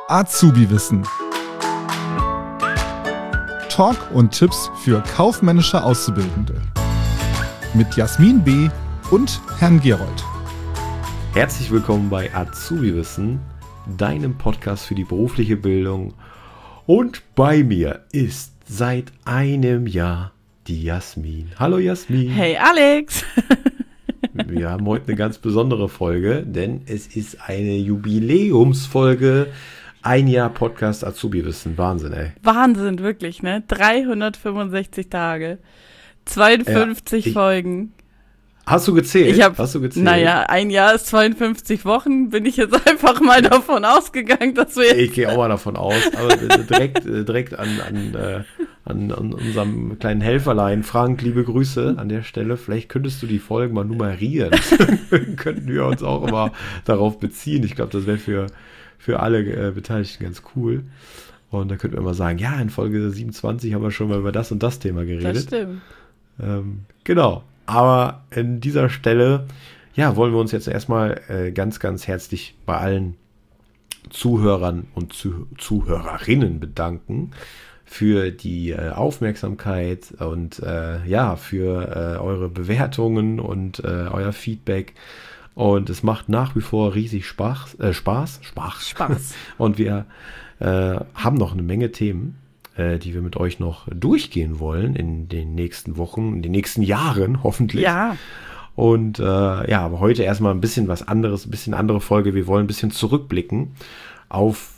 Azubi-Wissen. Talk und Tipps für kaufmännische Auszubildende. Mit Jasmin B. und Herrn Gerold. Herzlich willkommen bei Azubi-Wissen, deinem Podcast für die berufliche Bildung. Und bei mir ist seit einem Jahr die Jasmin. Hallo Jasmin. Hey Alex. Wir haben heute eine ganz besondere Folge, denn es ist eine Jubiläumsfolge. Ein Jahr Podcast Azubi-Wissen. Wahnsinn, ey. Wahnsinn, wirklich, ne? 365 Tage. 52 Folgen. Hast du gezählt? Naja, ein Jahr ist 52 Wochen. Bin ich jetzt einfach mal davon ausgegangen, dass wir jetzt... Ich gehe auch mal davon aus. Aber direkt an unserem kleinen Helferlein. Frank, liebe Grüße an der Stelle. Vielleicht könntest du die Folgen mal nummerieren. Könnten wir uns auch immer darauf beziehen. Ich glaube, das wäre für alle Beteiligten ganz cool. Und da könnten wir mal sagen, ja, in Folge 27 haben wir schon mal über das und das Thema geredet. Das stimmt. Genau. Aber an dieser Stelle, ja, wollen wir uns jetzt erstmal ganz, ganz herzlich bei allen Zuhörern und Zuhörerinnen bedanken für die Aufmerksamkeit und für eure Bewertungen und euer Feedback. Und es macht nach wie vor riesig Spaß. Und wir haben noch eine Menge Themen, die wir mit euch noch durchgehen wollen in den nächsten Wochen, in den nächsten Jahren hoffentlich. Ja. Und aber heute erstmal ein bisschen was anderes, ein bisschen andere Folge. Wir wollen ein bisschen zurückblicken auf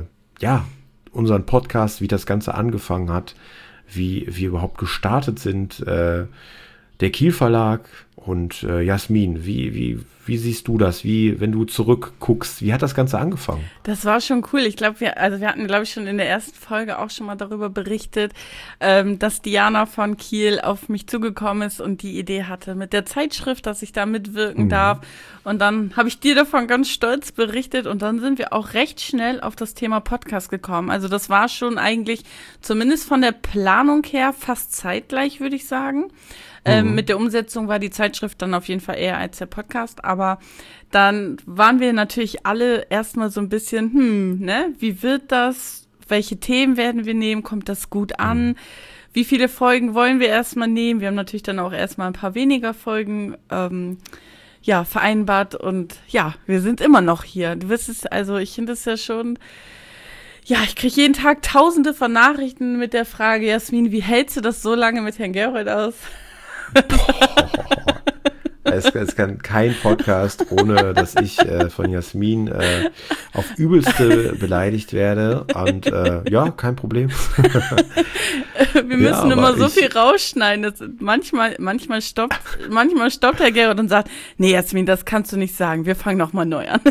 unseren Podcast, wie das Ganze angefangen hat, wie wir überhaupt gestartet sind. Der Kiel Verlag und Jasmin, wie siehst du das? Wenn du zurückguckst, wie hat das Ganze angefangen? Das war schon cool. Ich glaube, wir hatten, glaube ich, schon in der ersten Folge auch schon mal darüber berichtet, dass Diana von Kiel auf mich zugekommen ist und die Idee hatte mit der Zeitschrift, dass ich da mitwirken darf. Und dann habe ich dir davon ganz stolz berichtet und dann sind wir auch recht schnell auf das Thema Podcast gekommen. Also das war schon eigentlich, zumindest von der Planung her, fast zeitgleich, würde ich sagen. Mit der Umsetzung war die Zeitschrift dann auf jeden Fall eher als der Podcast, aber dann waren wir natürlich alle erstmal so ein bisschen, wie wird das? Welche Themen werden wir nehmen? Kommt das gut an? Wie viele Folgen wollen wir erstmal nehmen? Wir haben natürlich dann auch erstmal ein paar weniger Folgen vereinbart und ja, wir sind immer noch hier. Du wirst es, also ich finde es ja schon, ich kriege jeden Tag tausende von Nachrichten mit der Frage, Jasmin, wie hältst du das so lange mit Herrn Gerold aus? Es kann kein Podcast, ohne dass ich von Jasmin auf Übelste beleidigt werde. Und kein Problem. Wir müssen immer so viel rausschneiden. Dass manchmal stoppt Herr Gerold und sagt, nee, Jasmin, das kannst du nicht sagen. Wir fangen nochmal neu an.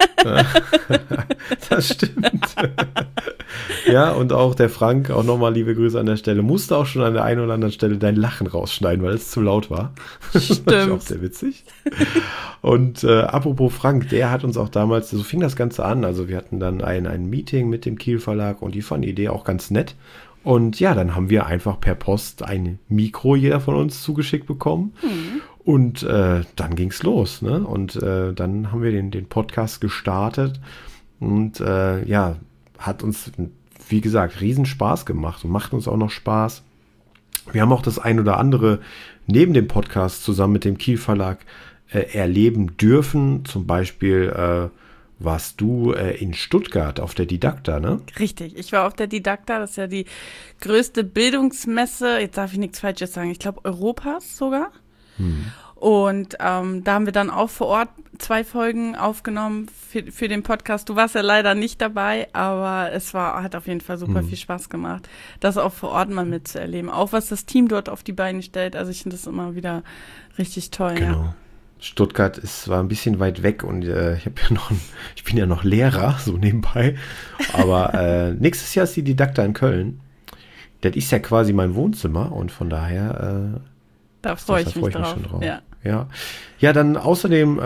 Das stimmt. Ja, und auch der Frank, auch nochmal liebe Grüße an der Stelle, musste auch schon an der einen oder anderen Stelle dein Lachen rausschneiden, weil es zu laut war. Stimmt. Das ist auch sehr witzig. Und apropos Frank, der hat uns auch damals, so fing das Ganze an, also wir hatten dann ein Meeting mit dem Kiel Verlag und die fanden die Idee auch ganz nett. Und ja, dann haben wir einfach per Post ein Mikro, jeder von uns, zugeschickt bekommen. Und dann ging's los, ne? Und dann haben wir den Podcast gestartet und hat uns, wie gesagt, riesen Spaß gemacht und macht uns auch noch Spaß. Wir haben auch das ein oder andere neben dem Podcast zusammen mit dem Kiel Verlag erleben dürfen. Zum Beispiel warst du in Stuttgart auf der Didakta, ne? Richtig, ich war auf der Didakta, das ist ja die größte Bildungsmesse, jetzt darf ich nichts Falsches sagen, ich glaube Europas sogar. Und da haben wir dann auch vor Ort 2 Folgen aufgenommen für den Podcast. Du warst ja leider nicht dabei, aber hat auf jeden Fall super viel Spaß gemacht, das auch vor Ort mal mitzuerleben. Auch was das Team dort auf die Beine stellt. Also ich finde das immer wieder richtig toll. Genau. Ja. Stuttgart war ein bisschen weit weg und ich bin ja noch Lehrer, so nebenbei. Aber nächstes Jahr ist die Didakta in Köln. Das ist ja quasi mein Wohnzimmer und von daher da freue ich mich drauf. Schon drauf. Ja, dann außerdem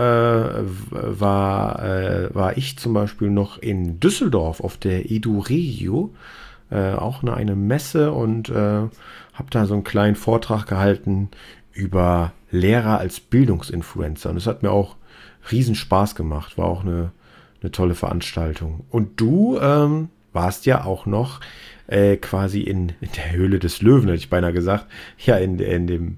war ich zum Beispiel noch in Düsseldorf auf der EduRegio, auch eine Messe und habe da so einen kleinen Vortrag gehalten über Lehrer als Bildungsinfluencer. Und das hat mir auch riesen Spaß gemacht. War auch eine eine tolle Veranstaltung. Und du warst ja auch noch quasi in der Höhle des Löwen, hätte ich beinahe gesagt, ja, im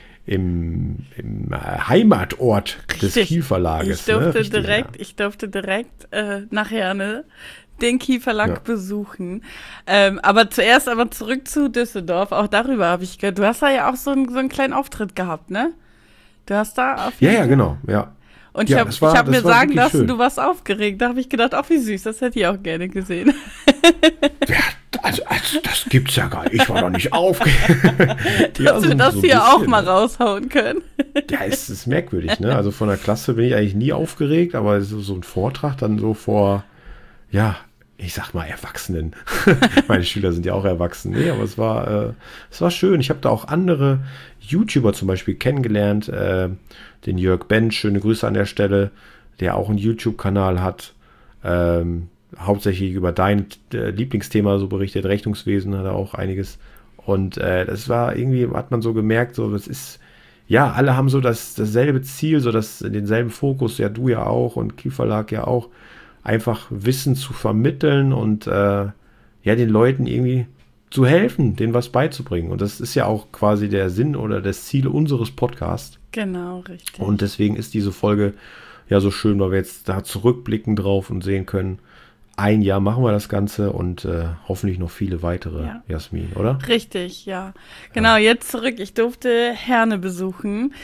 Heimatort des Kiel-Verlages. Ich durfte direkt nach Herne den Kiel-Verlag besuchen. Aber zuerst zurück zu Düsseldorf. Auch darüber habe ich gehört. Du hast da ja auch so einen kleinen Auftritt gehabt, ne? Du hast da auf jeden Fall. Ja, genau, ja. Und ich hab mir sagen lassen, schön. Du warst aufgeregt. Da habe ich gedacht, ach wie süß, das hätte ich auch gerne gesehen. Ja, also das gibt's ja gar nicht. Ich war doch nicht aufgeregt. Dass wir das hier auch mal raushauen können. Ja, es ist merkwürdig, ne? Also von der Klasse bin ich eigentlich nie aufgeregt, aber so ein Vortrag dann so vor, ja, ich sag mal Erwachsenen. Meine Schüler sind ja auch erwachsen. Nee, aber es war schön. Ich habe da auch andere YouTuber zum Beispiel kennengelernt. Den Jörg Bench, schöne Grüße an der Stelle, der auch einen YouTube-Kanal hat. Hauptsächlich über dein Lieblingsthema so berichtet. Rechnungswesen hat er auch einiges. Und das war irgendwie, hat man so gemerkt, so das ist, ja, alle haben so dasselbe Ziel, so denselben Fokus, ja, du ja auch und Kiel-Verlag ja auch, einfach Wissen zu vermitteln und den Leuten irgendwie zu helfen, denen was beizubringen. Und das ist ja auch quasi der Sinn oder das Ziel unseres Podcasts. Genau, richtig. Und deswegen ist diese Folge ja so schön, weil wir jetzt da zurückblicken drauf und sehen können, ein Jahr machen wir das Ganze und hoffentlich noch viele weitere, Jasmin, oder? Richtig, ja. Genau, jetzt zurück. Ich durfte Herne besuchen.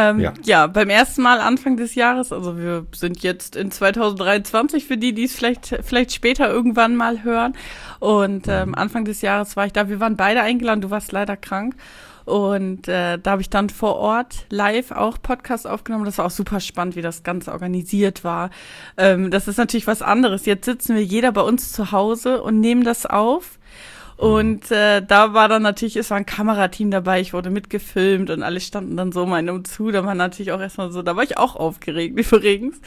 Beim ersten Mal Anfang des Jahres, also wir sind jetzt in 2023 für die es vielleicht später irgendwann mal hören. Und Anfang des Jahres war ich da. Wir waren beide eingeladen, du warst leider krank. Und da habe ich dann vor Ort live auch Podcast aufgenommen. Das war auch super spannend, wie das Ganze organisiert war. Das ist natürlich was anderes. Jetzt sitzen wir jeder bei uns zu Hause und nehmen das auf. Und da war dann natürlich, es war ein Kamerateam dabei, ich wurde mitgefilmt und alle standen dann so um einen zu. Da war natürlich auch erstmal so, da war ich auch aufgeregt übrigens.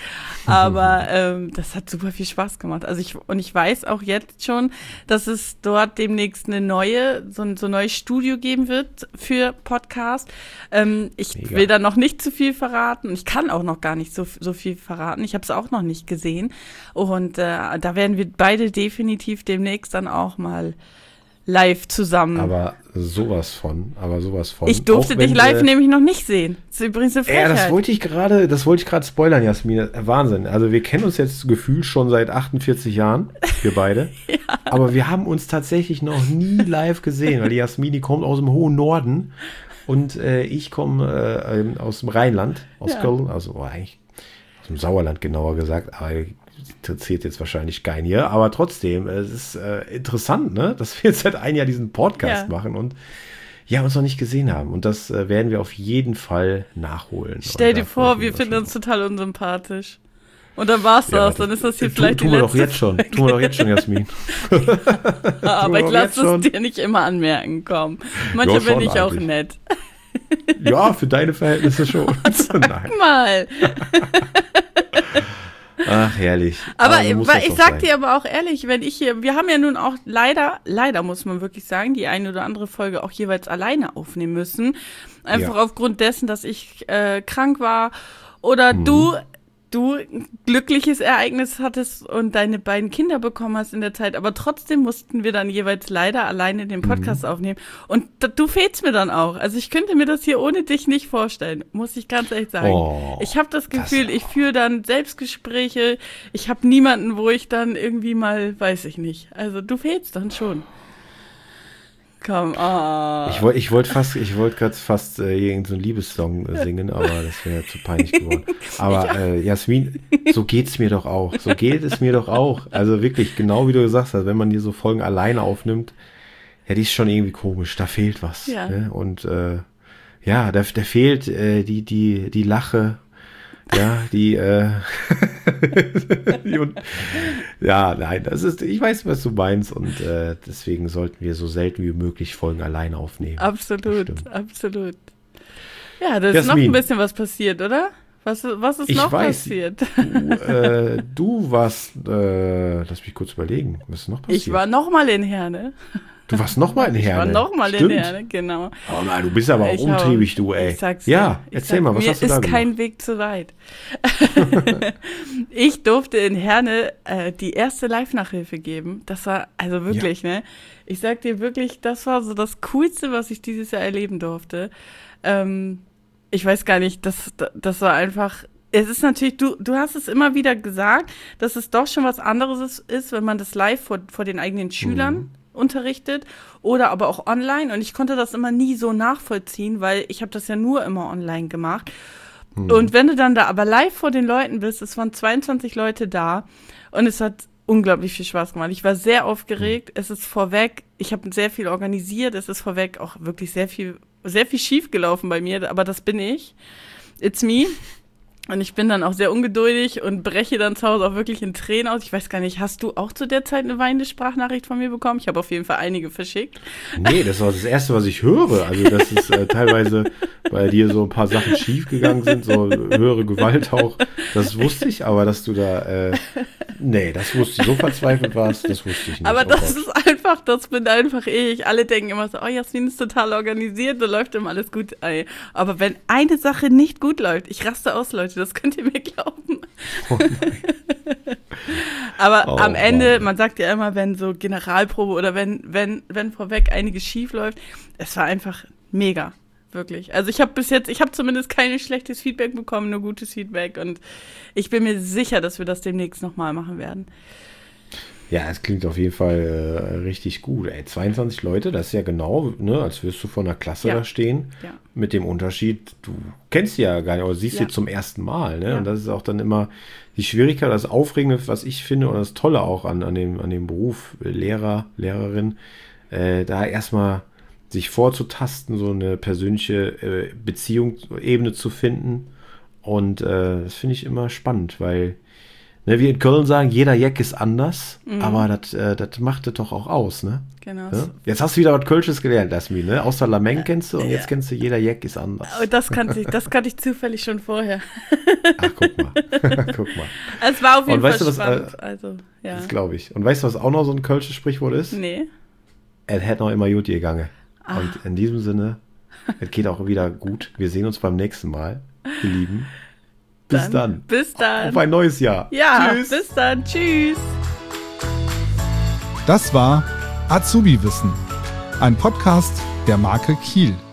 Aber das hat super viel Spaß gemacht. Also ich weiß auch jetzt schon, dass es dort demnächst so ein neues Studio geben wird für Podcast. Ich will da noch nicht zu viel verraten. Ich kann auch noch gar nicht so viel verraten. Ich habe es auch noch nicht gesehen. Und da werden wir beide definitiv demnächst dann auch mal live zusammen. Aber sowas von. Ich durfte dich live nämlich noch nicht sehen. Das ist übrigens eine Frechheit. Ja, das wollte ich gerade spoilern, Jasmin. Wahnsinn. Also wir kennen uns jetzt gefühlt schon seit 48 Jahren, wir beide. Ja. Aber wir haben uns tatsächlich noch nie live gesehen, weil die Jasmin, die kommt aus dem hohen Norden und ich komme aus dem Rheinland, aus Köln, also eigentlich aus dem Sauerland genauer gesagt, aber interessiert jetzt wahrscheinlich keinen hier, aber trotzdem, es ist interessant, ne, dass wir jetzt seit einem Jahr diesen Podcast machen und uns noch nicht gesehen haben. Und das werden wir auf jeden Fall nachholen. Stell dir vor, wir finden uns total unsympathisch. Und dann war's das, dann ist das hier vielleicht die letzte Tun wir doch jetzt schon, Jasmin. Aber ich lasse es dir nicht immer anmerken, komm. Manchmal bin ich auch nett. Ja, für deine Verhältnisse schon. Sag mal. Ach, herrlich. Aber ich sag dir aber auch ehrlich, wir haben ja nun auch leider muss man wirklich sagen, die eine oder andere Folge auch jeweils alleine aufnehmen müssen. Einfach aufgrund dessen, dass ich krank war oder du glückliches Ereignis hattest und deine beiden Kinder bekommen hast in der Zeit, aber trotzdem mussten wir dann jeweils leider alleine den Podcast aufnehmen. Und du fehlst mir dann auch. Also ich könnte mir das hier ohne dich nicht vorstellen, muss ich ganz ehrlich sagen. Ich habe das Gefühl, ich führe dann Selbstgespräche, ich habe niemanden, wo ich dann irgendwie mal, weiß ich nicht. Also du fehlst dann schon. Komm, Ich wollte gerade fast irgendeinen Liebessong singen, aber das wäre zu peinlich geworden. Aber Jasmin, so geht's mir doch auch. So geht es mir doch auch. Also wirklich, genau wie du gesagt hast, wenn man hier so Folgen alleine aufnimmt, die ist schon irgendwie komisch. Da fehlt was. Ja. Ne? Und da fehlt die Lache. Ja, nein, ich weiß, was du meinst und deswegen sollten wir so selten wie möglich Folgen alleine aufnehmen. Absolut. Ja, da ist noch ein bisschen was passiert, oder? Was ist noch passiert? Du warst, lass mich kurz überlegen, was ist noch passiert? Ich war nochmal in Herne. Du warst nochmal in Herne? Ich war nochmal in Herne, genau. Oh nein, du bist aber auch umtriebig, du, ey. Ich sag's dir. Erzähl mal, was hast du da gemacht? Mir ist kein Weg zu weit. Ich durfte in Herne die erste Live-Nachhilfe geben. Das war, also wirklich, ne? Ich sag dir wirklich, das war so das Coolste, was ich dieses Jahr erleben durfte. Ich weiß gar nicht, das war einfach, es ist natürlich, du hast es immer wieder gesagt, dass es doch schon was anderes ist, wenn man das live vor den eigenen Schülern unterrichtet oder aber auch online. Und ich konnte das immer nie so nachvollziehen, weil ich habe das ja nur immer online gemacht. Und wenn du dann da aber live vor den Leuten bist, es waren 22 Leute da und es hat unglaublich viel Spaß gemacht. Ich war sehr aufgeregt, es ist vorweg, ich habe sehr viel organisiert, es ist vorweg auch wirklich sehr viel schief gelaufen bei mir, aber das bin ich. It's me. Und ich bin dann auch sehr ungeduldig und breche dann zu Hause auch wirklich in Tränen aus. Ich weiß gar nicht, hast du auch zu der Zeit eine weinende Sprachnachricht von mir bekommen? Ich habe auf jeden Fall einige verschickt. Nee, das war das Erste, was ich höre. Also, dass es teilweise bei dir so ein paar Sachen schief gegangen sind, so höhere Gewalt auch. Das wusste ich, aber dass du da, nee, das wusste ich, so verzweifelt warst, das wusste ich nicht. Aber das bin einfach ich. Alle denken immer so, oh, Jasmin ist total organisiert, da läuft immer alles gut. Ey. Aber wenn eine Sache nicht gut läuft, ich raste aus, Leute, das könnt ihr mir glauben. Oh aber am Ende, man sagt ja immer, wenn so Generalprobe oder wenn vorweg einiges schief läuft, es war einfach mega, wirklich. Also ich habe zumindest kein schlechtes Feedback bekommen, nur gutes Feedback und ich bin mir sicher, dass wir das demnächst nochmal machen werden. Ja, es klingt auf jeden Fall richtig gut. Ey, 22 Leute, das ist ja genau, ne, als würdest du vor einer Klasse da stehen. Ja. Mit dem Unterschied, du kennst sie ja gar nicht, aber siehst sie zum ersten Mal. Ne? Ja. Und das ist auch dann immer die Schwierigkeit, das Aufregende, was ich finde, und das Tolle auch an dem Beruf Lehrer, Lehrerin, da erstmal sich vorzutasten, so eine persönliche Beziehungsebene zu finden. Und das finde ich immer spannend, weil ne, wie in Köln sagen, jeder Jack ist anders, aber das macht es doch auch aus, ne? Genau. Ja? Jetzt hast du wieder was Kölsches gelernt, Jasmin, ne? Außer Lameng kennst du und jetzt kennst du, jeder Jack ist anders. Oh, das kannte ich zufällig schon vorher. Ach, guck mal. Es war auf jeden Fall spannend. Also, ja. Das glaube ich. Und weißt du, was auch noch so ein kölsches Sprichwort ist? Nee. Es hätte noch immer gut gegangen. Und in diesem Sinne, es geht auch wieder gut. Wir sehen uns beim nächsten Mal, ihr Lieben. Bis dann. Auf ein neues Jahr. Ja, tschüss. Bis dann. Tschüss. Das war Azubi Wissen, ein Podcast der Marke Kiel.